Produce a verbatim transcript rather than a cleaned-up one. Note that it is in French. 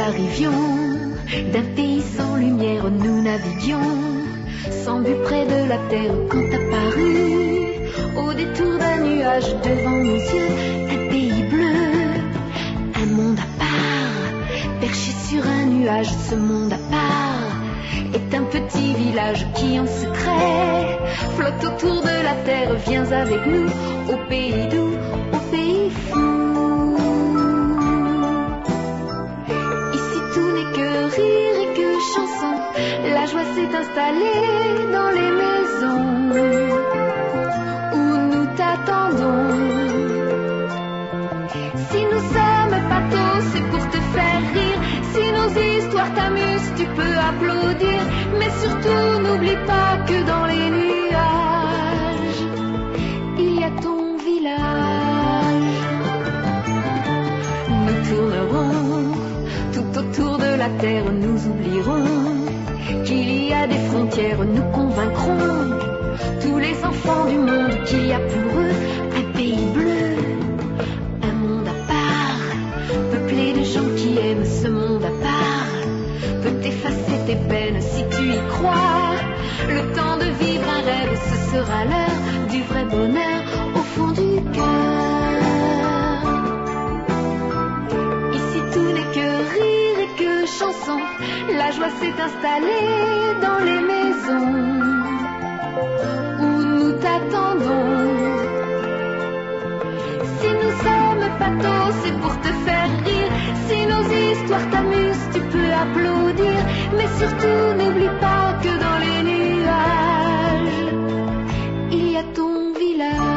arrivions d'un pays sans lumière, nous naviguions sans but près de la terre quand apparut au détour d'un nuage devant nos yeux un pays bleu, un monde à part, perché sur un nuage. Ce monde à part est un petit village qui en secret flotte autour de la terre. Viens avec nous au pays doux, au pays fou. Ici tout n'est que rire et que chanson, la joie s'est installée dans les maisons où nous t'attendons. Si nous sommes pathos, c'est pour te faire rire. Si nos histoires t'amusent, tu peux applaudir. Mais surtout, n'oublie pas que dans les nuages, il y a ton village. Nous tournerons tout autour de la terre, nous oublierons qu'il y a des frontières. Nous convaincrons tous les enfants du monde qu'il y a pour eux un pays bleu, un monde à part, peuplé de gens qui aiment. Ce monde à part peut effacer tes peines si tu y crois. Le temps de vivre un rêve, ce sera l'heure du vrai bonheur au fond du cœur. Ici tout n'est que rire et que chanson, la joie s'est installée dans les maisons où nous t'attendons. Si nous sommes pathos, c'est pour te faire rire. Si nos histoires t'amusent, tu peux applaudir. Mais surtout, n'oublie pas que dans les nuages, il y a ton village.